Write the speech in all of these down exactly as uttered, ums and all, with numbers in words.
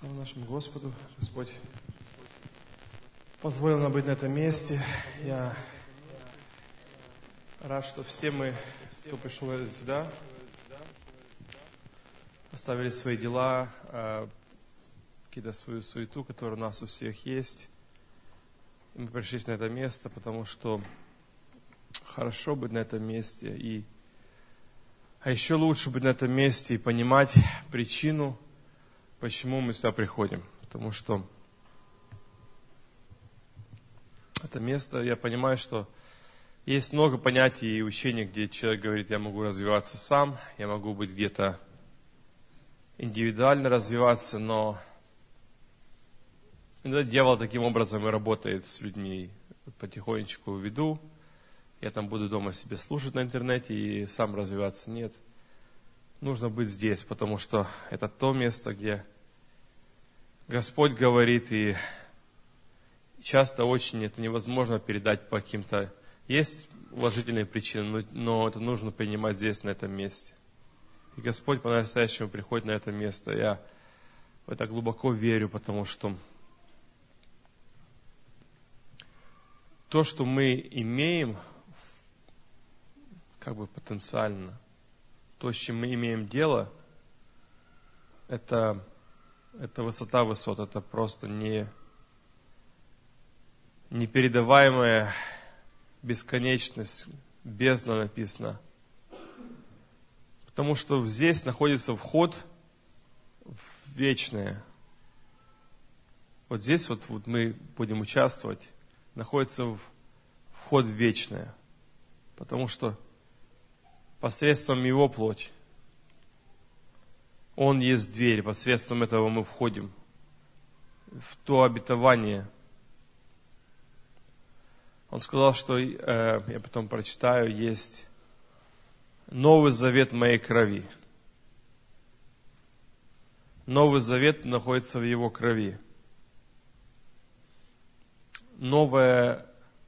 Слава нашему Господу, Господь позволил нам быть на этом месте. Я рад, что все мы, кто пришел сюда, оставили свои дела, какие-то свою суету, которая у нас у всех есть. И мы пришли на это место, потому что хорошо быть на этом месте. И, а еще лучше быть на этом месте и понимать причину, почему мы сюда приходим. Потому что это место, я понимаю, что есть много понятий и учений, где человек говорит, я могу развиваться сам, я могу быть где-то индивидуально развиваться, но иногда дьявол таким образом и работает с людьми. Потихонечку веду, я там буду дома себе слушать на интернете и сам развиваться. Нет. Нужно быть здесь, потому что это то место, где Господь говорит, и часто очень это невозможно передать по каким-то... Есть уважительные причины, но это нужно принимать здесь, на этом месте. И Господь по-настоящему приходит на это место. Я в это глубоко верю, потому что то, что мы имеем, как бы потенциально, то, с чем мы имеем дело, это, это высота высот, это просто не, непередаваемая бесконечность, бездна написано. Потому что здесь находится вход в вечное. Вот здесь вот, вот мы будем участвовать, находится вход в вечное. Потому что посредством Его плоти Он есть дверь, посредством этого мы входим в то обетование. Он сказал, что, э, я потом прочитаю, есть Новый Завет моей крови. Новый Завет находится в Его крови. Новая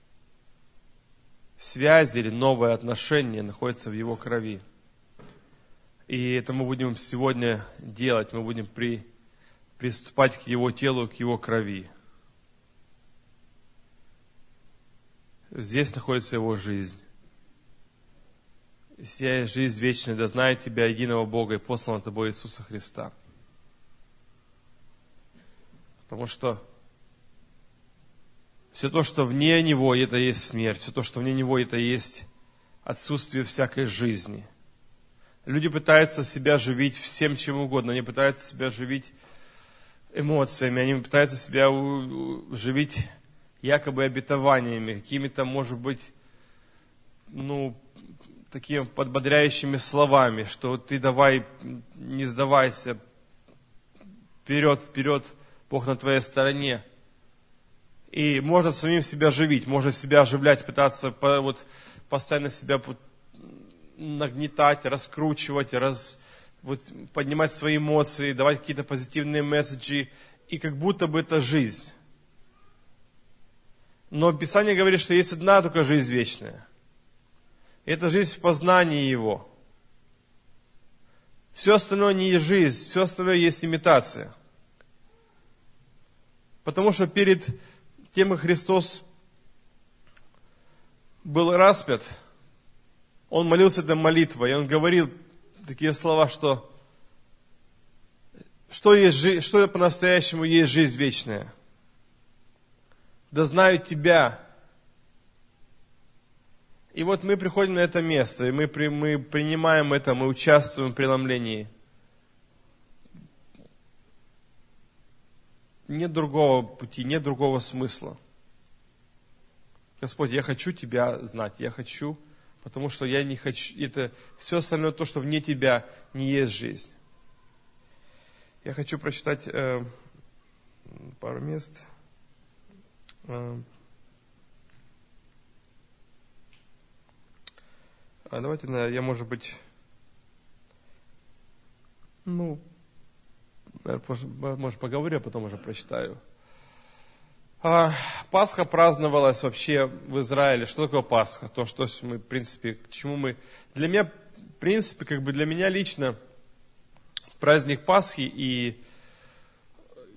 связь или новое отношение находится в Его крови. И это мы будем сегодня делать. Мы будем при, приступать к Его телу, к Его крови. Здесь находится Его жизнь. Сия жизнь вечная, да знает Тебя, единого Бога и посланного Тобой Иисуса Христа. Потому что все то, что вне Него, это есть смерть. Все то, что вне Него, это есть отсутствие всякой жизни. Люди пытаются себя живить всем чем угодно. Они пытаются себя живить эмоциями. Они пытаются себя живить якобы обетованиями. Какими-то, может быть, ну, такими подбодряющими словами, что ты давай, не сдавайся, вперед, вперед, Бог на твоей стороне. И можно самим себя живить, можно себя оживлять, пытаться вот, постоянно себя нагнетать, раскручивать, раз, вот, поднимать свои эмоции, давать какие-то позитивные месседжи, и как будто бы это жизнь. Но Писание говорит, что есть одна только жизнь вечная. И это жизнь в познании Его. Все остальное не есть жизнь, все остальное есть имитация. Потому что перед тем, как Христос был распят, Он молился этой молитвой, и Он говорил такие слова, что что, есть жизнь, что по-настоящему есть жизнь вечная. Да знают Тебя. И вот мы приходим на это место, и мы, при, мы принимаем это, мы участвуем в преломлении. Нет другого пути, нет другого смысла. Господь, я хочу Тебя знать, я хочу, потому что я не хочу, это все остальное, то, что вне Тебя, не есть жизнь. Я хочу прочитать э, пару мест. Э, а давайте, я, может быть, ну, может, поговорю, а потом уже прочитаю. А, Пасха праздновалась вообще в Израиле. Что такое Пасха? То, что мы, в принципе, к чему мы... Для меня, в принципе, как бы для меня лично праздник Пасхи и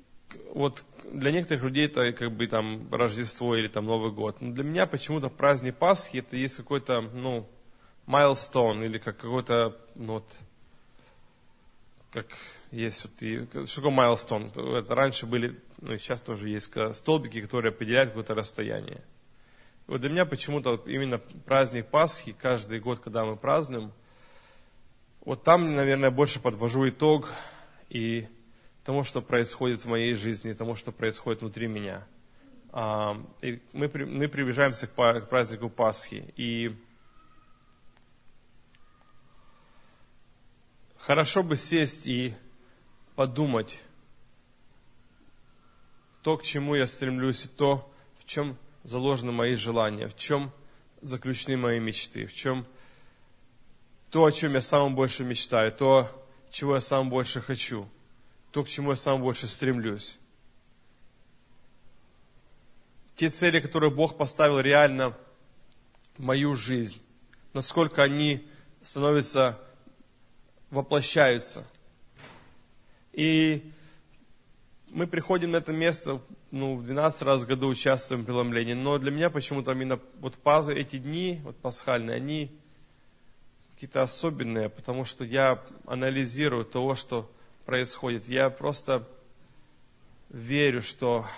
вот для некоторых людей это как бы там Рождество или там Новый год. Но для меня почему-то праздник Пасхи это есть какой-то, ну, milestone или как какой-то, ну вот, как есть вот и, что такое milestone? Это раньше были, ну и сейчас тоже есть столбики, которые определяют какое-то расстояние. И вот для меня почему-то именно праздник Пасхи, каждый год, когда мы празднуем, вот там, наверное, больше подвожу итог и тому, что происходит в моей жизни, тому, что происходит внутри меня. И мы, мы приближаемся к празднику Пасхи. И хорошо бы сесть и подумать, то, к чему я стремлюсь, и то, в чем заложены мои желания, в чем заключены мои мечты, в чем то, о чем я самым больше мечтаю, то, чего я самым больше хочу, то, к чему я самым больше стремлюсь. Те цели, которые Бог поставил реально в мою жизнь, насколько они становятся, воплощаются. И мы приходим на это место, ну, в двенадцать раз в году участвуем в преломлении, но для меня почему-то именно вот эти дни, вот пасхальные, они какие-то особенные, потому что я анализирую того, что происходит. Я просто верю, что...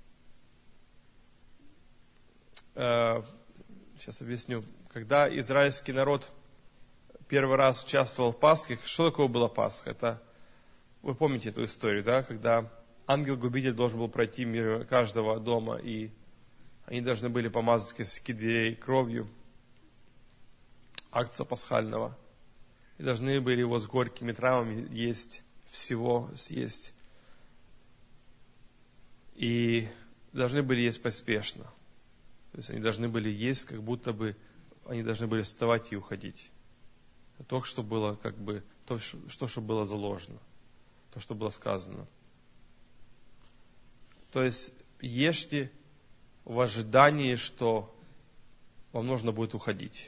Э, сейчас объясню. Когда израильский народ первый раз участвовал в Пасхе, что такое была Пасха? Это, вы помните эту историю, да? Когда ангел-губитель должен был пройти мимо каждого дома, и они должны были помазать косяки дверей кровью акция пасхального. И должны были его с горькими травами есть, всего съесть. И должны были есть поспешно. То есть они должны были есть, как будто бы они должны были вставать и уходить. То, что было как бы, то, что, что было заложено, то, что было сказано. То есть ешьте в ожидании, что вам нужно будет уходить.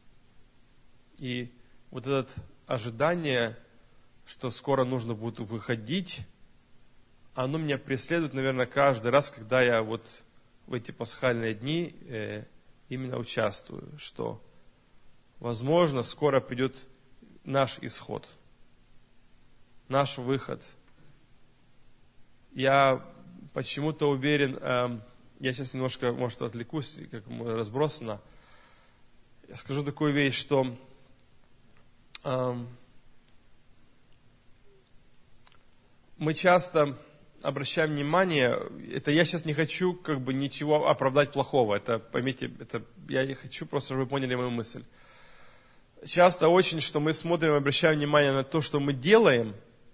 И вот это ожидание, что скоро нужно будет выходить, оно меня преследует, наверное, каждый раз, когда я вот в эти пасхальные дни э, именно участвую, что, возможно, скоро придет наш исход, наш выход. Я почему-то уверен, э, я сейчас немножко, может, отвлекусь, как разбросано, я скажу такую вещь, что мы часто обращаем внимание, это я сейчас не хочу как бы ничего оправдать плохого, это, поймите, это я не хочу, просто чтобы вы поняли мою мысль. Часто очень, что мы смотрим, обращаем внимание на то, что мы делаем,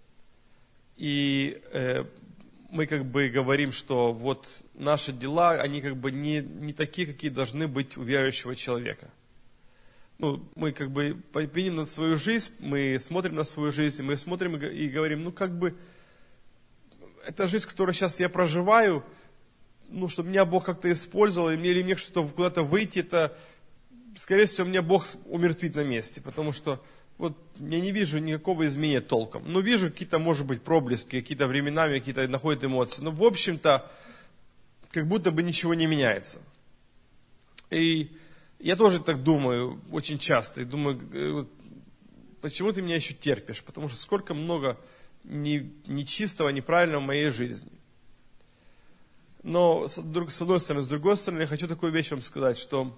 и э, мы как бы говорим, что вот наши дела, они как бы не, не такие, какие должны быть у верующего человека. Ну, мы как бы видим на свою жизнь, мы смотрим на свою жизнь, мы смотрим и говорим, ну, как бы, эта жизнь, которую сейчас я проживаю, ну, чтобы меня Бог как-то использовал, или мне, или мне что-то куда-то выйти, это, скорее всего, меня Бог умертвит на месте, потому что вот я не вижу никакого изменения толком. Ну, вижу какие-то, может быть, проблески, какие-то временами, какие-то находят эмоции, но, в общем-то, как будто бы ничего не меняется. И я тоже так думаю очень часто. И думаю, почему ты меня еще терпишь? Потому что сколько много нечистого, неправильного в моей жизни. Но с одной стороны, с другой стороны, я хочу такую вещь вам сказать, что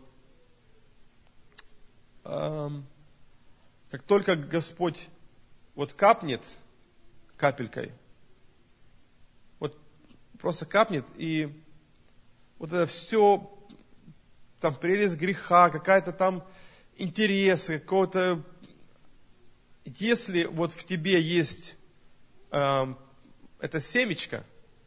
э, как только Господь вот капнет капелькой, вот просто капнет, и вот это все... там прелесть греха, какая-то там интерес, какого-то... Если вот в тебе есть э, это семечко,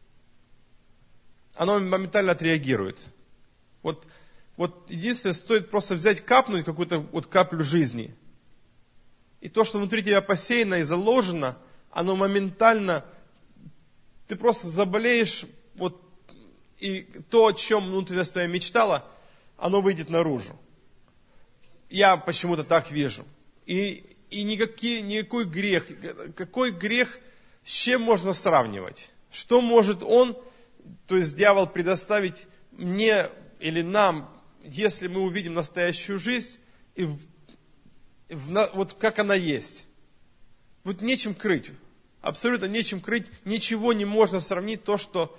оно моментально отреагирует. Вот, вот единственное, стоит просто взять, капнуть какую-то вот каплю жизни. И то, что внутри тебя посеяно и заложено, оно моментально... Ты просто заболеешь, вот, и то, о чем внутренность твоя мечтала, оно выйдет наружу. Я почему-то так вижу. И, и никакие, никакой грех, какой грех, с чем можно сравнивать? Что может он, то есть дьявол, предоставить мне или нам, если мы увидим настоящую жизнь, и в, в, вот как она есть? Вот нечем крыть. Абсолютно нечем крыть. Ничего не можно сравнить то, что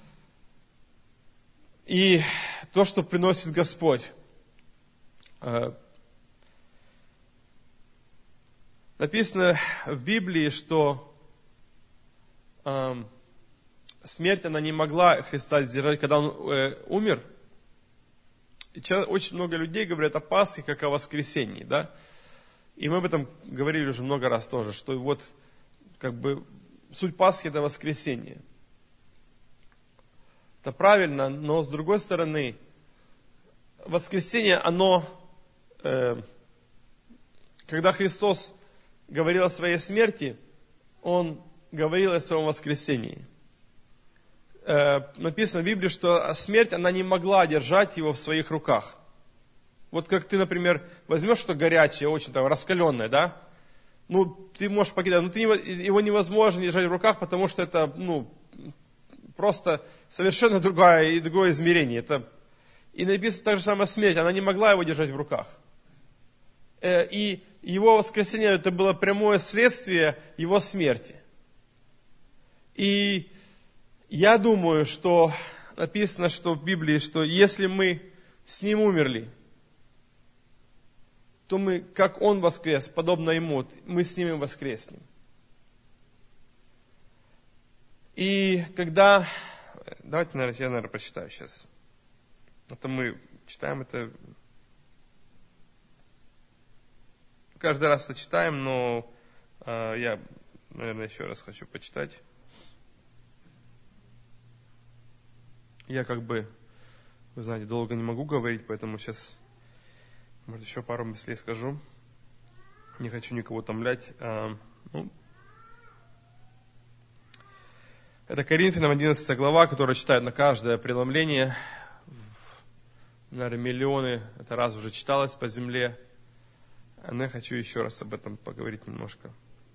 и то, что приносит Господь. Написано в Библии, что э, смерть, она не могла Христа сдержать, когда Он э, умер. И очень много людей говорят о Пасхе, как о воскресении, да? И мы об этом говорили уже много раз тоже, что вот как бы суть Пасхи – это воскресение. Это правильно, но с другой стороны, воскресение, оно, э, когда Христос говорил о своей смерти, Он говорил о своем воскресении. Э, написано в Библии, что смерть, она не могла держать Его в своих руках. Вот как ты, например, возьмешь что-то горячее, очень там раскаленное, да? Ну, ты можешь покидать, но ты, его невозможно держать в руках, потому что это, ну, просто совершенно другое, и другое измерение. Это, и написано так же самое смерть, она не могла его держать в руках. Э, и его воскресение, это было прямое следствие его смерти. И я думаю, что написано, что в Библии, что если мы с ним умерли, то мы, как он воскрес, подобно ему, мы с ним и воскреснем. И когда... Давайте, наверное, я, наверное, прочитаю сейчас. Это мы читаем это... Каждый раз это читаем, но э, я, наверное, еще раз хочу почитать. Я как бы, вы знаете, долго не могу говорить, поэтому сейчас, может, еще пару мыслей скажу. Не хочу никого утомлять. А, ну, это Коринфянам одиннадцатая глава, которую читают на каждое преломление. Наверное, миллионы, это раз уже читалось по земле. Но я хочу еще раз об этом поговорить немножко.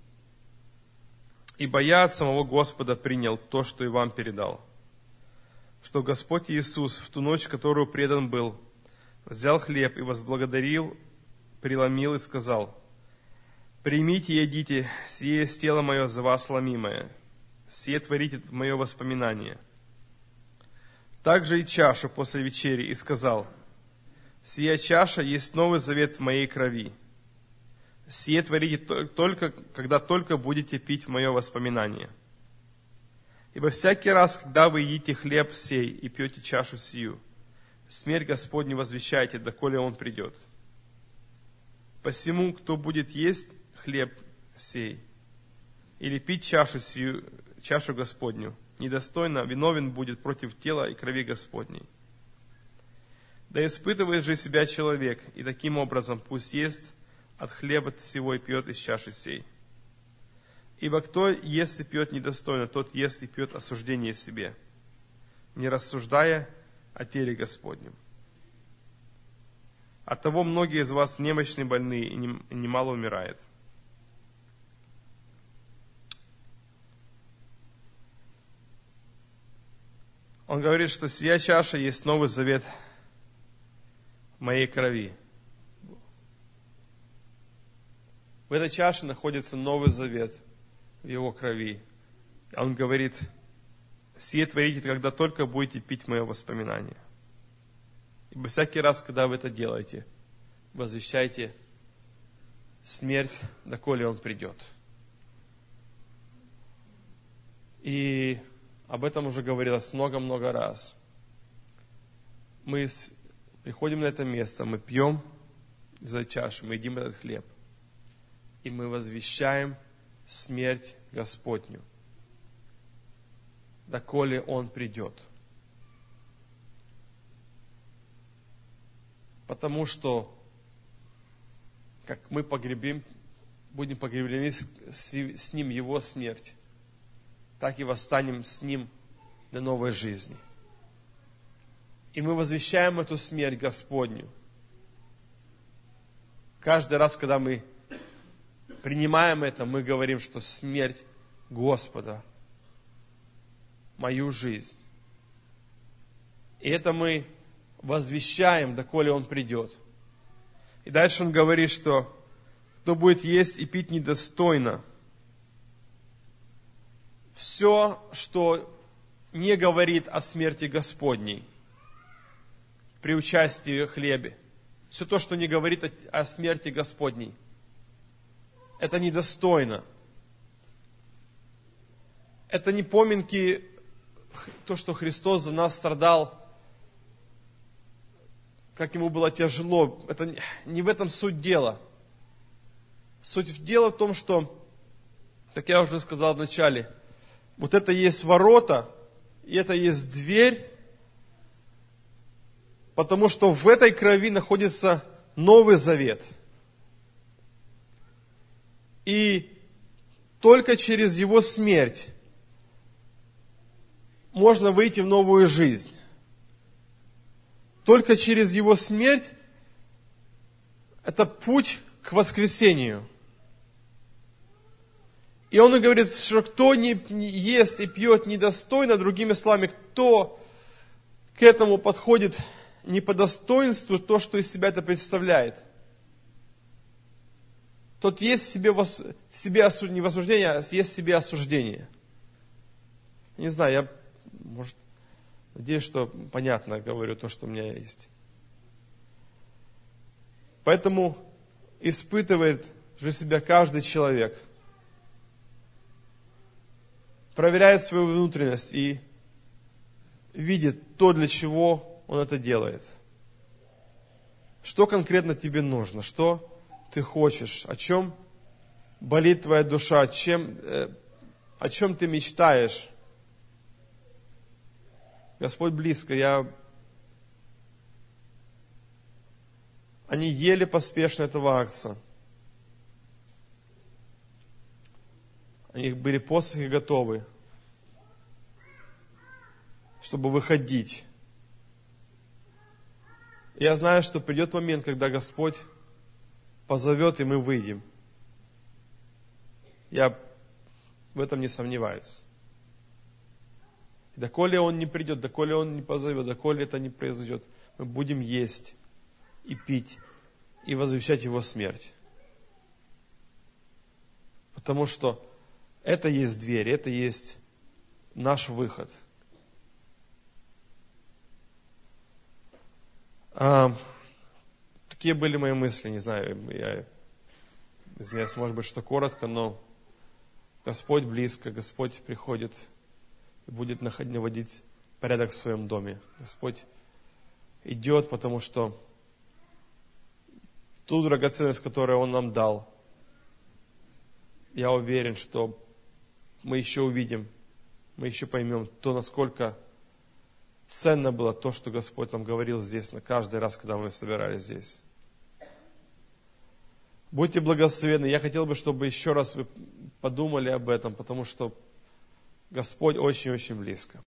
«Ибо я от самого Господа принял то, что и вам передал, что Господь Иисус в ту ночь, которую предан был, взял хлеб и возблагодарил, преломил и сказал: примите и едите, сие есть тело мое за вас ломимое, сие творите в мое воспоминание. Также и чашу после вечери и сказал: сия чаша есть новый завет в моей крови. Сие творите только, когда только будете пить в мое воспоминание. Ибо всякий раз, когда вы едите хлеб сей и пьете чашу сию, смерть Господню возвещаете, доколе Он придет. Посему, кто будет есть хлеб сей или пить чашу сию, чашу Господню, недостойно виновен будет против тела и крови Господней. Да испытывает же себя человек, и таким образом пусть ест от хлеба сего и пьет из чаши сей. Ибо кто ест и пьет недостойно, тот ест и пьет осуждение себе, не рассуждая о теле Господнем. Оттого многие из вас немощны, больные, и немало умирает. Он говорит, что сия чаша есть новый завет в моей крови. В этой чаше находится новый завет в его крови. Он говорит: сие творите, когда только будете пить мое воспоминание. Ибо всякий раз, когда вы это делаете, возвещайте смерть, доколе он придет. И об этом уже говорилось много-много раз. Мы приходим на это место, мы пьем из этой чаши, мы едим этот хлеб. И мы возвещаем смерть Господню, доколе Он придет. Потому что, как мы погребим, будем погреблены с, с, с Ним Его смерть, так и восстанем с Ним до новой жизни. И мы возвещаем эту смерть Господню. Каждый раз, когда мы принимаем это, мы говорим, что смерть Господа мою жизнь. И это мы возвещаем, доколе Он придет. И дальше Он говорит, что кто будет есть и пить недостойно, все, что не говорит о смерти Господней при участии в хлебе, все то, что не говорит о, о смерти Господней, это недостойно. Это не поминки, то, что Христос за нас страдал, как Ему было тяжело. Это не в этом суть дела. Суть дела в том, что, как я уже сказал в начале, вот это есть ворота, и это есть дверь, потому что в этой крови находится Новый Завет. И только через Его смерть можно выйти в новую жизнь. Только через Его смерть это путь к воскресению. И Он и говорит, что кто не ест и пьет недостойно, другими словами, кто к этому подходит не по достоинству, то, что из себя это представляет, тот есть в себе, в себе осуж... не в осуждении, а есть в себе осуждение. Не знаю, я, может, надеюсь, что понятно говорю то, что у меня есть. Поэтому испытывает же себя каждый человек, проверяет свою внутренность и видит то, для чего он это делает. Что конкретно тебе нужно, что ты хочешь, о чем болит твоя душа, чем, э, о чем ты мечтаешь. Господь близко, я... Они ели поспешно этого акция. Они были посохи готовы, чтобы выходить. Я знаю, что придет момент, когда Господь позовет, и мы выйдем. Я в этом не сомневаюсь. И доколе Он не придет, доколе Он не позовет, доколе это не произойдет, мы будем есть и пить, и возвещать Его смерть. Потому что это есть дверь, это есть наш выход. А, такие были мои мысли, не знаю, я извиняюсь, может быть, что коротко, но Господь близко, Господь приходит и будет наводить порядок в своем доме. Господь идет, потому что ту драгоценность, которую Он нам дал, я уверен, что мы еще увидим, мы еще поймем то, насколько ценно было то, что Господь нам говорил здесь, на каждый раз, когда мы собирались здесь. Будьте благословенны. Я хотел бы, чтобы еще раз вы подумали об этом, потому что Господь очень-очень близко.